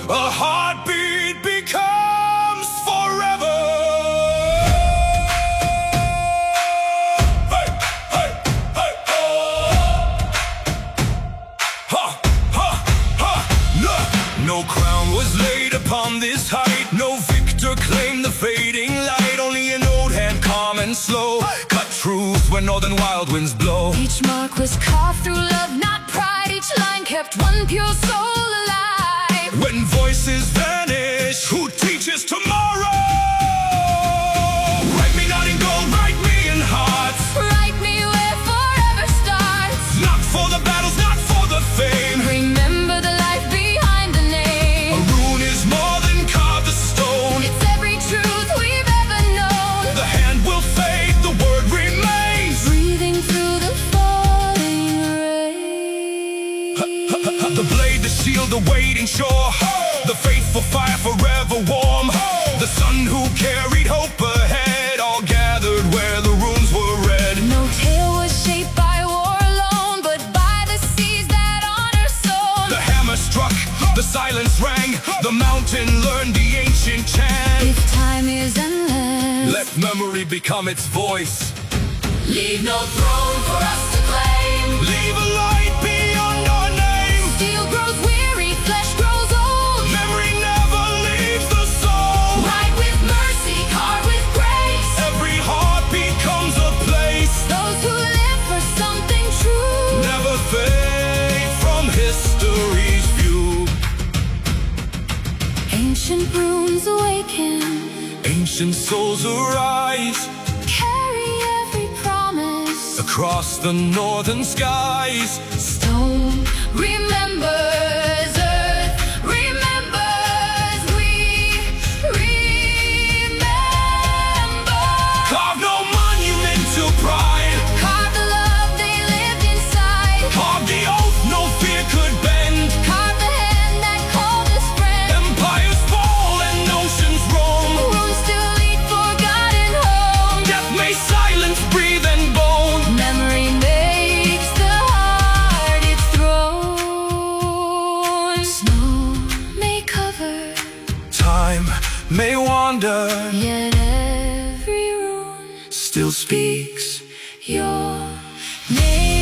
a heartbeat becomes forever. Hey, hey, hey, oh. Ha, ha, ha. No crown was laid upon this height, no victor claimed the fading light. Only an old hand, calm and slow, cut truth when northern wild winds blow. Each mark was carved through love, not pride. Each line kept one pure soul alive. When voices vanish, who teaches tomorrow? Write me not in gold, write me in hearts. Write me where forever starts. Not for the battles, not for the fame. Remember the life behind the name. A rune is more than carved the stone. It's every truth we've ever known. The hand will fade, the word remains. Breathing through the falling rain. The blade, the shield, the waiting shore. The faithful fire forever warm. The son who carried hope ahead, all gathered where the runes were read. No tale was shaped by war alone, but by the seas that honor sown. The hammer struck, the silence rang. The mountain learned the ancient chant. If time is endless, Let memory become its voice. leave no throne for us to claim. Leave a light beyond our name. Steel grows weary, flesh grows old. Memory never leaves the soul. Write with mercy, carve with grace. Every heart becomes a place. Those who live for something true Never fade from history's view. Ancient runes awaken, Ancient souls arise carry every promise. across the northern skies. Stone remembers, earth remembers, we remember. Carve no monument to pride. Carve the love they lived inside. Carve the oath no fear could bend. Carve the hand that called us friend. Empires fall and oceans roam. Runes still lead forgotten home. Death may silence, breathe and bone. Memory makes the heart its throne. Snow may cover, Time may wander, yet every rune still speaks your name.